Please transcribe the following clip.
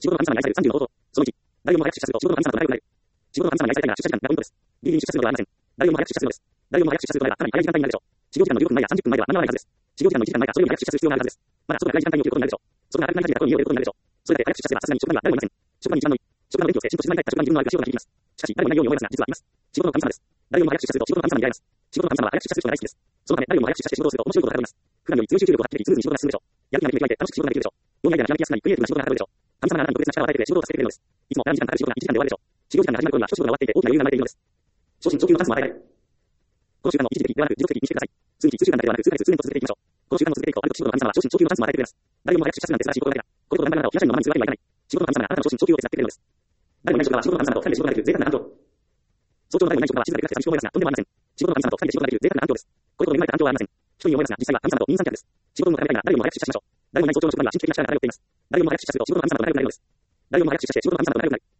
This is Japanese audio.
仕事の神様に愛される30の方法。その1、誰をも早く出社すると仕事の神様と仲良くなる。仕事の神様に愛されたいなら出社時間がポイントです。ギリギリ出社するのではありません。誰をも早く出社するのです。誰をも早く出社するのではかなり早い時間帯になるでしょう。始業時間の15分前や30分前では間に合わないはずです。始業時間の1時間前かそれより早く出社する必要があるはずです。まだ外が暗い時間帯に起きることになるでしょう。外が明るくなり始めた頃に家を出ることになるでしょう。それだけ早く出社すればさすがに職場には誰もいません。職場に一番のいい。職場の電気をつけ、仕事を静まりたい職場に自分のあるが仕事が響きます。しかし、誰もいないように思いますが、実はいます。仕事の神様です。誰をも早く出社すると仕事の神様に会えます。仕事の神様は早く出社する人が大好きです。そのため、誰をも早く出社して仕事をすると面白いことがはかどります。普段より強い集中力を発揮でき、スムーズに仕事が進むでしょう。やる気が出て楽しく仕事ができるでしょう。業務内でのひらめきやすくなり、クリエイティブな仕事がはかどるでしょう。神様があなたに特別な力を与えてくれ、仕事をさせてくれるのです。いつも長時間かかる仕事が1時間で終わるでしょう。始業時間が始まる頃には一仕事が終わっていて、大きな余裕が生まれているのです。昇進、昇給のチャンスも与えられる。この習慣を一時的ではなく持続的にしてください。数日、数週間だけではなく、数ヶ月、数年と続けていきましょう。この習慣を続けていくと、ある時仕事の神様は昇進、昇給のチャンスも与えてくれます。誰も早く出社するなんて素晴らしいことだけだ。これと頑張りながらを平社員のままにするわけにはいかない。仕事の神様があなたの昇進、昇給を手伝ってくれるのです。誰もいない職場は仕事の神様と二人で仕事ができる贅沢な環境。早朝の誰もいない職場は静かで暗くて寂しく思いますが、とんでもありません。仕事の神様と二人で仕事ができる贅沢な環境です。これと恵まれた環境はありません。一人に思いますが、実際は神様と二人三脚です。仕事も絡めたいが、誰よりも早く出社しましょう。誰もいない早朝の職場には神秘的な力が漂っています。誰よりも早く出社すると仕事の神様と仲良くなれるのです。誰よりも早く出社して仕事の神様と仲良くなる。